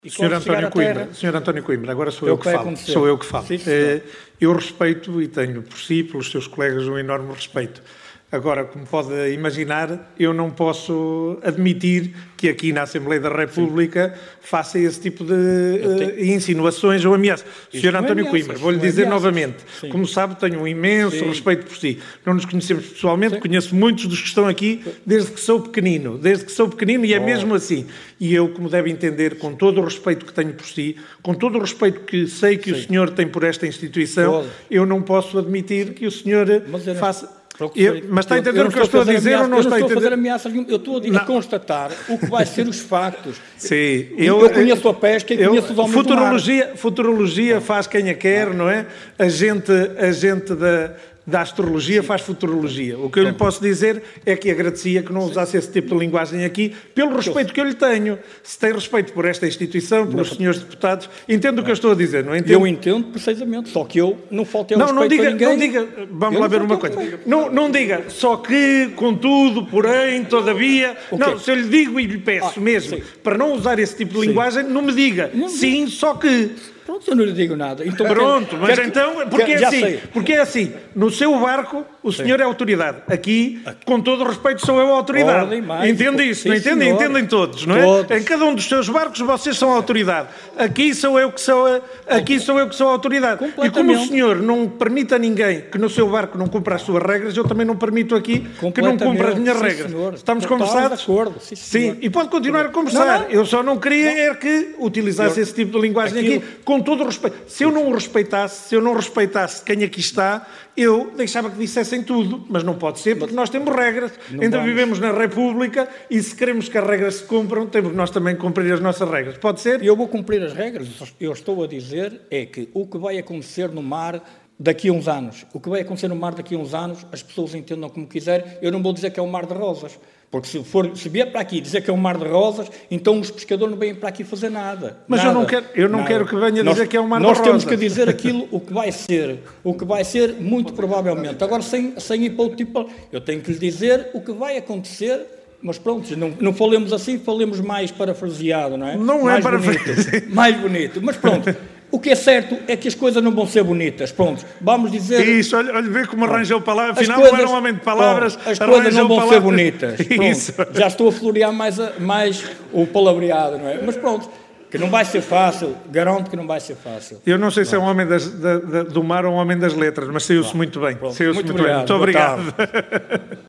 Senhor António Coimbra, agora sou eu que falo. Sou eu que falo. Eu respeito e tenho por si, pelos seus colegas, um enorme respeito. Agora, como pode imaginar, eu não posso admitir que aqui na Assembleia da República faça esse tipo de insinuações ou ameaças. Sr. António Coimbra, vou-lhe dizer novamente, como sabe, tenho um imenso respeito por si. Não nos conhecemos pessoalmente, conheço muitos dos que estão aqui desde que sou pequenino e é mesmo assim. E eu, como deve entender, com todo o respeito que tenho por si, com todo o respeito que sei que o senhor tem por esta instituição, eu não posso admitir que o senhor faça... Mas está a entender o que eu estou a dizer ou não está a entender? Eu não estou a fazer ameaça nenhuma, eu estou a constatar o que vai ser os factos. Sim, eu conheço a pesca e conheço os homens do mar. Futurologia faz quem a quer, não é? A gente da astrologia faz futurologia. O que eu lhe posso dizer é que agradecia que não usasse esse tipo de linguagem aqui, pelo respeito que eu lhe tenho. Se tem respeito por esta instituição, pelos senhores deputados, entendo o que eu estou a dizer, não entendo? Eu entendo precisamente, só que eu não faltei respeito a ninguém. Não diga, vamos lá ver uma coisa. Não diga, só que, contudo, porém, todavia... Não, se eu lhe digo e lhe peço mesmo, para não usar esse tipo de linguagem, não me diga, sim, só que... Pronto, eu não lhe digo nada. Então, porque é assim, no seu barco o senhor é autoridade. Aqui, com todo o respeito, sou eu a autoridade. Entende isso? Não entende? Entendem todos, não é? Todos. Em cada um dos seus barcos vocês são a autoridade. Aqui sou eu que sou a autoridade. E como o senhor não permite a ninguém que no seu barco não cumpra as suas regras, eu também não permito aqui que não cumpra as minhas regras. Senhor. Estamos conversados? De acordo. Sim, e pode continuar a conversar. Eu só não queria que utilizasse esse tipo de linguagem aqui, com todo o respeito. Se eu não o respeitasse quem aqui está, eu deixava que dissessem tudo, mas não pode ser, porque nós temos regras, vivemos na República e se queremos que as regras se cumpram, temos nós também que cumprir as nossas regras. Pode ser? Eu vou cumprir as regras. Eu estou a dizer é que o que vai acontecer no mar daqui a uns anos, as pessoas entendam como quiserem. Eu não vou dizer que é um mar de rosas. Porque se vier para aqui dizer que é um mar de rosas, então os pescadores não vêm para aqui fazer nada. Mas eu não quero que venha dizer que é um mar de rosas. Nós temos que dizer aquilo, o que vai ser, muito provavelmente. Agora, sem ir para o tipo... Eu tenho que lhe dizer o que vai acontecer, mas pronto, não falemos assim, falemos mais parafraseado, não é? Não é parafraseado. Mais bonito, mas pronto. O que é certo é que as coisas não vão ser bonitas. Pronto, vamos dizer... Isso, olha vê como arranjou palavras. Afinal, não era um homem de palavras. As coisas não vão ser bonitas. Isso. Já estou a florear mais o palavreado, não é? Mas pronto, que não vai ser fácil. Garanto que não vai ser fácil. Eu não sei se é um homem do mar ou um homem das letras, mas saiu-se muito bem. Muito obrigado. Muito obrigado.